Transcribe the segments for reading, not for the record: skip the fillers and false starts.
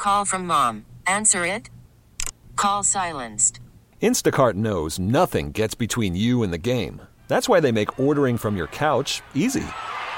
Call from mom. Answer it. Call silenced. Instacart knows nothing gets between you and the game. That's why they make ordering from your couch easy.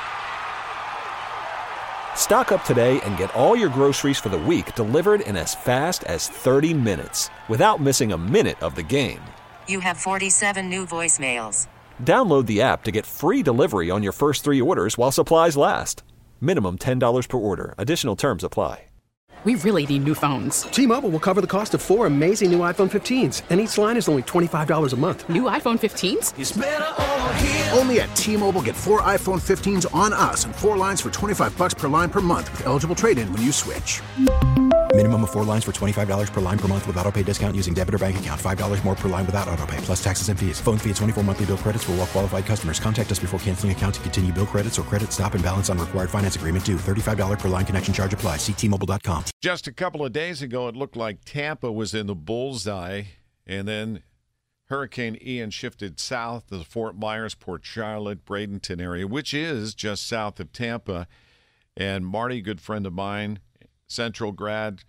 Stock up today and get all your groceries for the week delivered in as fast as 30 minutes without missing a minute of the game. You have 47 new voicemails. Download the app to get free delivery on your first 3 orders while supplies last. Minimum $10 per order. Additional terms apply. We really need new phones. T-Mobile will cover the cost of 4 amazing new iPhone 15s, and each line is only $25 a month. New iPhone 15s? It's better over here. Only at T-Mobile, get 4 iPhone 15s on us and 4 lines for $25 per line per month with eligible trade-in when you switch. Minimum of 4 lines for $25 per line per month with autopay discount using debit or bank account. $5 more per line without autopay, plus taxes and fees. Phone fee at 24 monthly bill credits for well-qualified customers. Contact us before canceling account to continue bill credits or credit stop and balance on required finance agreement due. $35 per line connection charge applies. See T-Mobile.com. Just a couple of days ago, it looked like Tampa was in the bullseye, and then Hurricane Ian shifted south to the Fort Myers, Port Charlotte, Bradenton area, which is just south of Tampa. And Marty, good friend of mine, Central grad,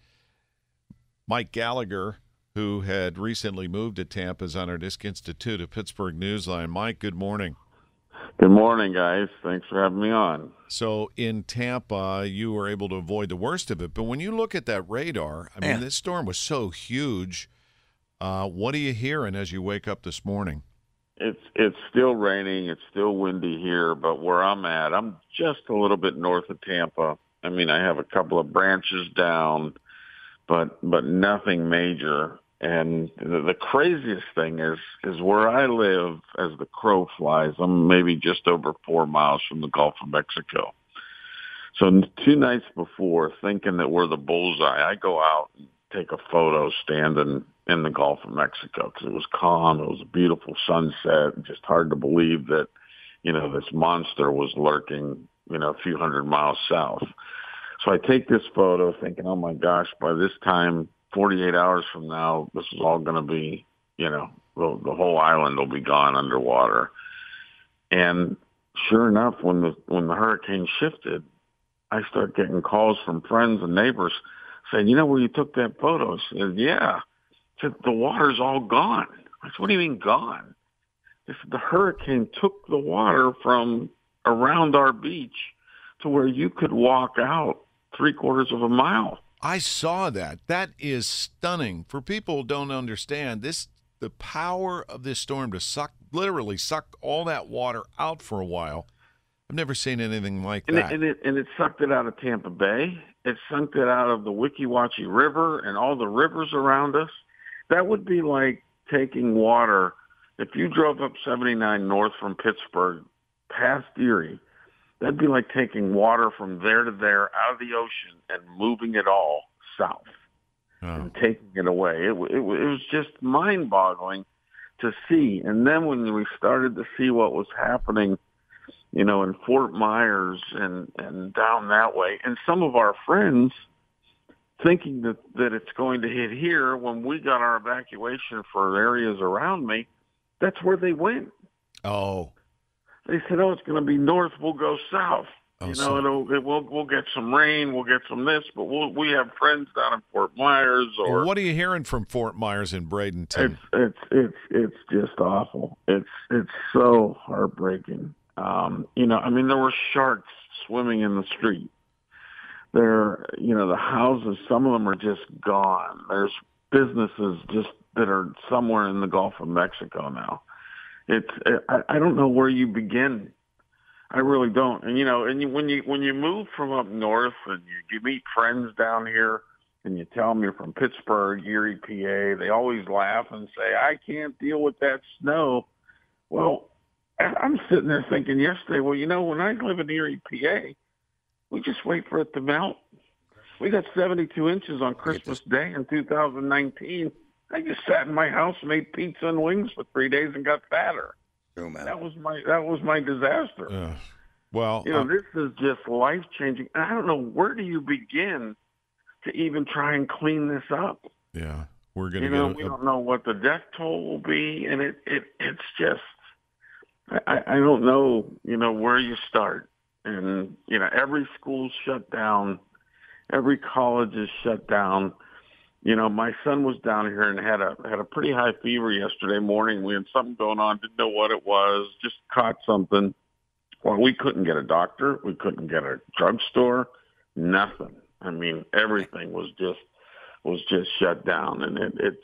Mike Gallagher, who had recently moved to Tampa, is on our Disc Institute of Pittsburgh Newsline. Mike, good morning. Good morning, guys. Thanks for having me on. So in Tampa, you were able to avoid the worst of it. But when you look at that radar, I mean, this storm was so huge. What are you hearing as you wake up this morning? It's still raining. It's still windy here. But where I'm at, I'm just a little bit north of Tampa. I mean, I have a couple of branches down, but nothing major. And the craziest thing is where I live, as the crow flies, I'm maybe just over 4 miles from the Gulf of Mexico. So 2 nights before, thinking that we're the bullseye, I go out and take a photo standing in the Gulf of Mexico because it was calm. It was a beautiful sunset. Just hard to believe that, this monster was lurking, a few hundred miles south. So I take this photo thinking, oh, my gosh, by this time, 48 hours from now, this is all going to be, the whole island will be gone underwater. And sure enough, when the hurricane shifted, I start getting calls from friends and neighbors saying, where you took that photo? I said, yeah. I said, the water's all gone. I said, what do you mean gone? They said, the hurricane took the water from around our beach to where you could walk out 3/4 of a mile. I saw that. That is stunning. For people who don't understand, the power of this storm to literally suck all that water out for a while. I've never seen anything like that. And it sucked it out of Tampa Bay. It sucked it out of the Weeki Wachee River and all the rivers around us. That would be like taking water. If you drove up 79 north from Pittsburgh past Erie, that'd be like taking water from there to there out of the ocean and moving it all south and taking it away. It was just mind-boggling to see. And then when we started to see what was happening, in Fort Myers and down that way, and some of our friends thinking that it's going to hit here, when we got our evacuation for areas around me, that's where they went. Oh. They said, it's going to be north, we'll go south. Oh, we'll get some rain, we'll get some this, but we have friends down in Fort Myers. Or what are you hearing from Fort Myers and Bradenton? It's just awful. It's so heartbreaking. There were sharks swimming in the street. The houses, some of them are just gone. There's businesses just that are somewhere in the Gulf of Mexico now. I don't know where you begin. I really don't. And when you move from up north and you meet friends down here and you tell them you're from Pittsburgh, Erie, PA, they always laugh and say, I can't deal with that snow. Well, I'm sitting there thinking yesterday, when I live in Erie, PA, we just wait for it to melt. We got 72 inches on Christmas Day in 2019. I just sat in my house and ate pizza and wings for 3 days and got fatter. Oh, man. That was my disaster. This is just life changing. I don't know, where do you begin to even try and clean this up? Yeah, we're gonna. We don't know what the death toll will be, and it's just I don't know. Where you start, and every school's shut down. Every college is shut down. You know, my son was down here and had a pretty high fever yesterday morning. We had something going on, didn't know what it was, just caught something. Well, we couldn't get a doctor. We couldn't get a drugstore. Nothing. I mean, everything was just shut down, and it's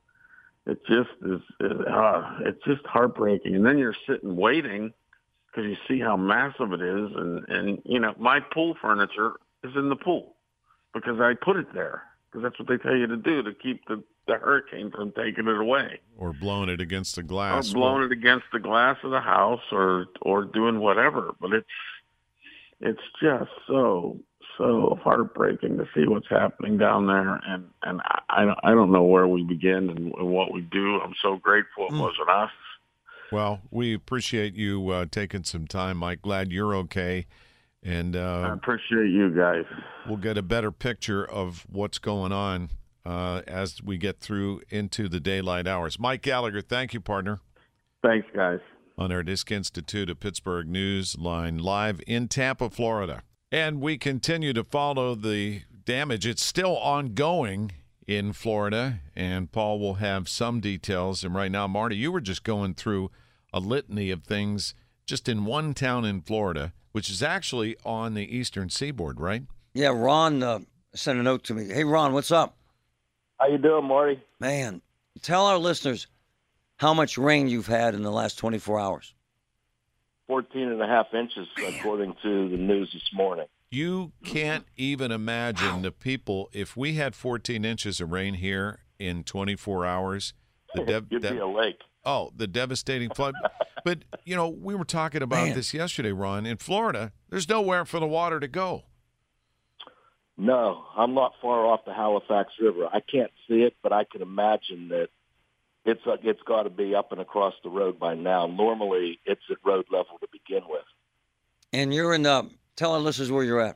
just heartbreaking. And then you're sitting waiting because you see how massive it is, and you know, my pool furniture is in the pool because I put it there because that's what they tell you to do to keep the hurricane from taking it away, or blowing it against the glass, or blowing it against the glass of the house, or doing whatever. But it's just so heartbreaking to see what's happening down there, and I don't know where we begin and what we do. I'm so grateful it wasn't us. Well, we appreciate you taking some time, Mike. Glad you're okay, and I appreciate you guys. We'll get a better picture of what's going on as we get through into the daylight hours. Mike Gallagher, thank you, partner. Thanks, guys. On our Disc Institute of Pittsburgh Newsline live in Tampa, Florida. And we continue to follow the damage. It's still ongoing in Florida, and Paul will have some details. And right now, Marty, you were just going through a litany of things just in one town in Florida, which is actually on the eastern seaboard, right? Yeah, Ron sent a note to me. Hey, Ron, what's up? How you doing, Marty? Man, tell our listeners how much rain you've had in the last 24 hours. 14.5 inches, according to the news this morning. You can't even imagine the people. If we had 14 inches of rain here in 24 hours, it'd be a lake. Oh, the devastating flood. But, you know, we were talking about this yesterday, Ron. In Florida, there's nowhere for the water to go. No, I'm not far off the Halifax River. I can't see it, but I can imagine that it's got to be up and across the road by now. Normally, it's at road level to begin with. And you're in tell our listeners where you're at.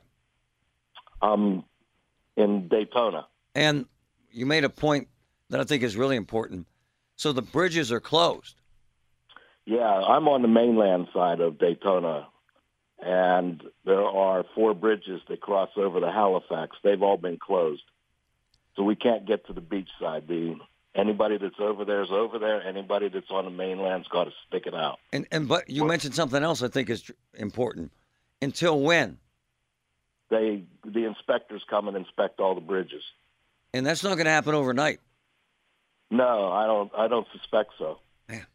I'm in Daytona. And you made a point that I think is really important. So the bridges are closed. Yeah, I'm on the mainland side of Daytona, and there are 4 bridges that cross over the Halifax. They've all been closed. So we can't get to the beach side. Anybody that's over there is over there. Anybody that's on the mainland's got to stick it out. But you mentioned something else I think is important. Until when? The inspectors come and inspect all the bridges. And that's not going to happen overnight. No, I don't suspect so. Man.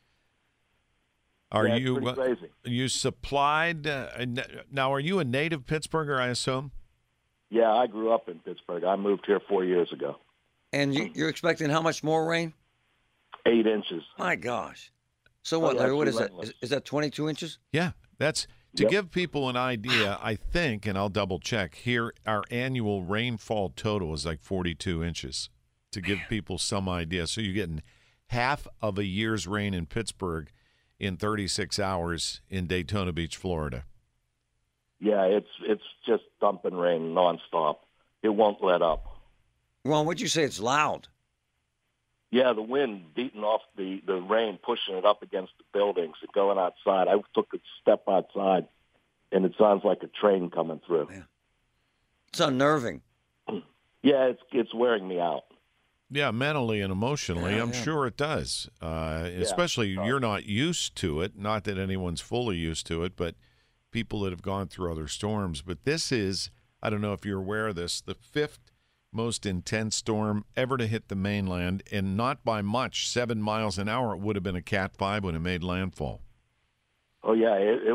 Are crazy. You supplied? Now, are you a native Pittsburgher, I assume? Yeah, I grew up in Pittsburgh. I moved here 4 years ago. And you're expecting how much more rain? 8 inches. My gosh. So what, Larry, what is that? Is that 22 inches? Yeah, that's to give people an idea, I think, and I'll double check here, our annual rainfall total is like 42 inches to give people some idea. So you're getting half of a year's rain in Pittsburgh in 36 hours in Daytona Beach, Florida. Yeah, it's just dumping rain nonstop. It won't let up. Ron, what'd you say? It's loud. Yeah, the wind beating off the rain, pushing it up against the buildings and going outside. I took a step outside, and it sounds like a train coming through. Yeah. It's unnerving. Yeah, it's wearing me out. Yeah, mentally and emotionally, I'm sure it does. Especially you're not used to it. Not that anyone's fully used to it, but people that have gone through other storms. But this is, I don't know if you're aware of this, the 5th most intense storm ever to hit the mainland, and not by much. 7 miles an hour. It would have been a Cat 5 when it made landfall. Oh, yeah.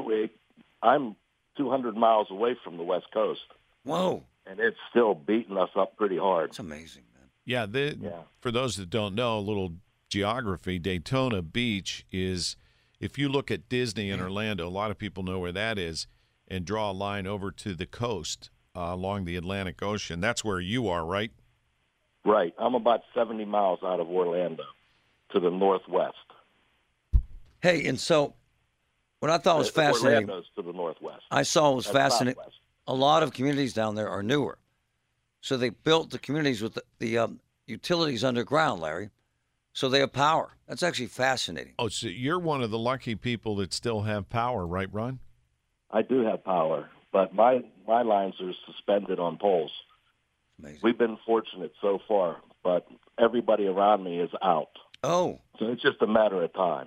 I'm 200 miles away from the West Coast. Whoa. And it's still beating us up pretty hard. It's amazing, man. Yeah, for those that don't know, a little geography, Daytona Beach is, if you look at Disney in Orlando, a lot of people know where that is, and draw a line over to the coast along the Atlantic Ocean. That's where you are, right? Right. I'm about 70 miles out of Orlando to the northwest. Hey, and so what I thought was fascinating. Orlando's to the northwest. I saw was fascinating. Southwest. A lot of communities down there are newer. So they built the communities with the utilities underground, Larry. So they have power. That's actually fascinating. Oh, so you're one of the lucky people that still have power, right, Ron? I do have power, but my lines are suspended on poles. Amazing. We've been fortunate so far, but everybody around me is out. Oh. So it's just a matter of time.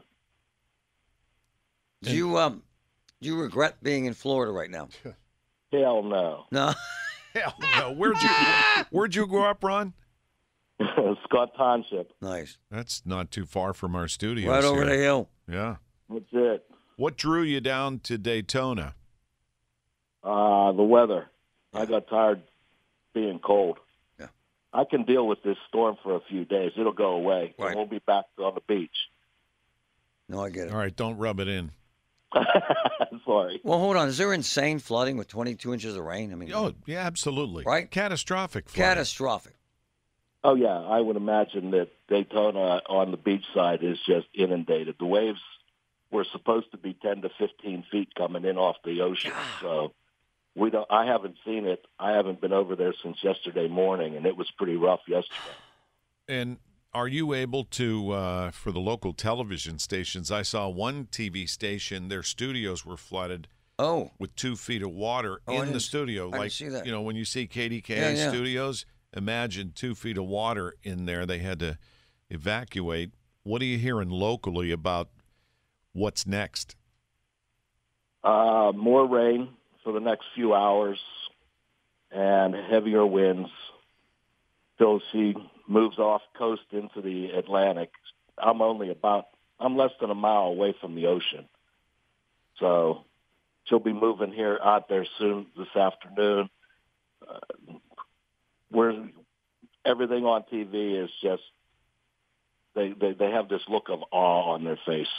Do you regret being in Florida right now? Hell no. No. Hell no. Where'd you grow up, Ron? Scott Township. Nice. That's not too far from our studios. Right over here. the hill. Yeah. That's it. What drew you down to Daytona? The weather. I got tired being cold. Yeah. I can deal with this storm for a few days. It'll go away. Right. And we'll be back on the beach. No, I get it. All right, don't rub it in. Sorry. Well, hold on. Is there insane flooding with 22 inches of rain? I mean, Oh, yeah, absolutely. Right? Catastrophic flooding. catastrophic. Oh, yeah. I would imagine that Daytona on the beach side is just inundated. The waves were supposed to be 10 to 15 feet coming in off the ocean. So I haven't seen it. I haven't been over there since yesterday morning, and it was pretty rough yesterday. And are you able to, for the local television stations, I saw one TV station, their studios were flooded with 2 feet of water in the studio. I like, see that. you know, when you see KDKA Yeah. studios, imagine 2 feet of water in there. They had to evacuate. What are you hearing locally about what's next? More rain for the next few hours and heavier winds till she moves off coast into the Atlantic. I'm less than a mile away from the ocean. So she'll be moving here out there soon this afternoon. Everything on TV is just, they have this look of awe on their face.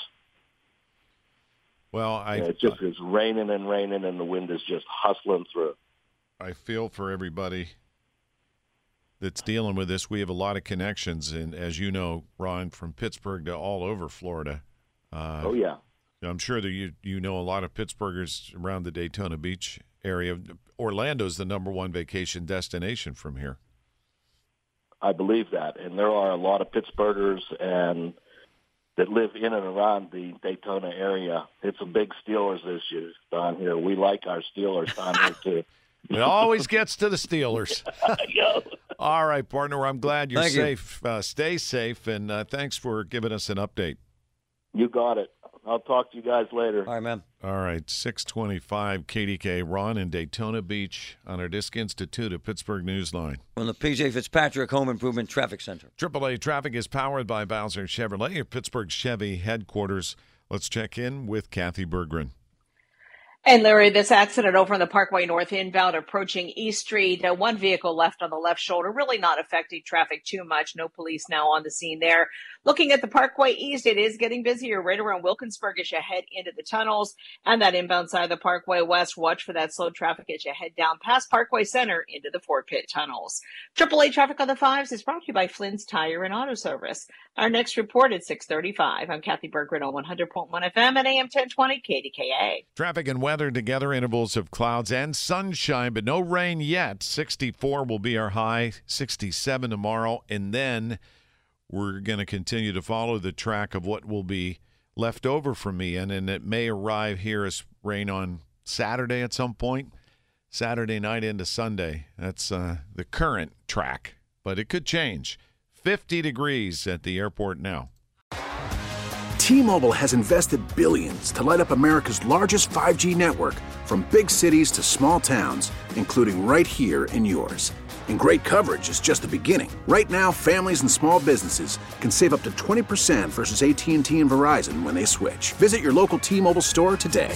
Well, It just is raining and raining, and the wind is just hustling through. I feel for everybody that's dealing with this. We have a lot of connections, and as you know, Ron, from Pittsburgh to all over Florida. Oh, yeah. I'm sure that you know a lot of Pittsburghers around the Daytona Beach area. Orlando's the number one vacation destination from here. I believe that, and there are a lot of Pittsburghers and that live in and around the Daytona area. It's a big Steelers issue down here. We like our Steelers down here too. It always gets to the Steelers. All right, partner. I'm glad you're Thank you. safe. Stay safe, and thanks for giving us an update. You got it. I'll talk to you guys later. All right, man. All right, 625 KDK, Ron in Daytona Beach on our Disc Institute of Pittsburgh Newsline. From the P.J. Fitzpatrick Home Improvement Traffic Center. AAA Traffic is powered by Bowser Chevrolet, your Pittsburgh Chevy headquarters. Let's check in with Kathy Berggren. And Larry, this accident over on the Parkway North inbound approaching East Street, one vehicle left on the left shoulder, really not affecting traffic too much. No police now on the scene there. Looking at the Parkway East, it is getting busier right around Wilkinsburg as you head into the tunnels, and that inbound side of the Parkway West. Watch for that slow traffic as you head down past Parkway Center into the Fort Pitt tunnels. AAA Traffic on the Fives is brought to you by Flynn's Tire and Auto Service. Our next report at 6:35. I'm Kathy Berggren on 100.1 FM and AM 1020 KDKA. Traffic and weather together, intervals of clouds and sunshine, but no rain yet. 64 will be our high, 67 tomorrow, and then we're going to continue to follow the track of what will be left over from Ian, and it may arrive here as rain on Saturday at some point, Saturday night into Sunday. That's the current track, but it could change. 50 degrees at the airport now. T-Mobile has invested billions to light up America's largest 5G network, from big cities to small towns, including right here in yours. And great coverage is just the beginning. Right now, families and small businesses can save up to 20% versus AT&T and Verizon when they switch. Visit your local T-Mobile store today.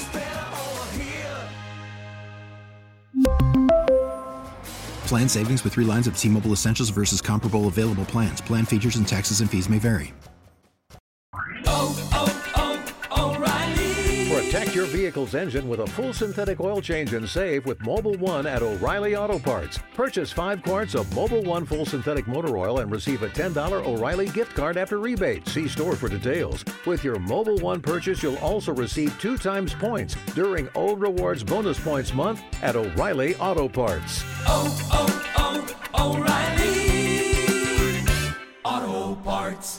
Plan savings with 3 lines of T-Mobile Essentials versus comparable available plans. Plan features and taxes and fees may vary. Protect your vehicle's engine with a full synthetic oil change and save with Mobil 1 at O'Reilly Auto Parts. Purchase 5 quarts of Mobil 1 full synthetic motor oil and receive a $10 O'Reilly gift card after rebate. See store for details. With your Mobil 1 purchase, you'll also receive 2 times points during O Rewards Bonus Points Month at O'Reilly Auto Parts. O'Reilly Auto Parts.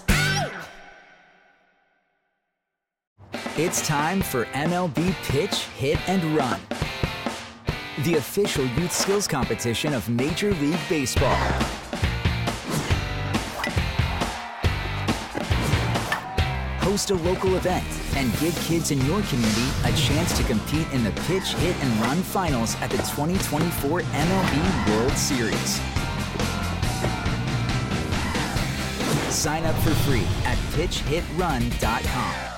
It's time for MLB Pitch, Hit, and Run. the official youth skills competition of Major League Baseball. Host a local event and give kids in your community a chance to compete in the Pitch, Hit, and Run Finals at the 2024 MLB World Series. Sign up for free at pitchhitrun.com.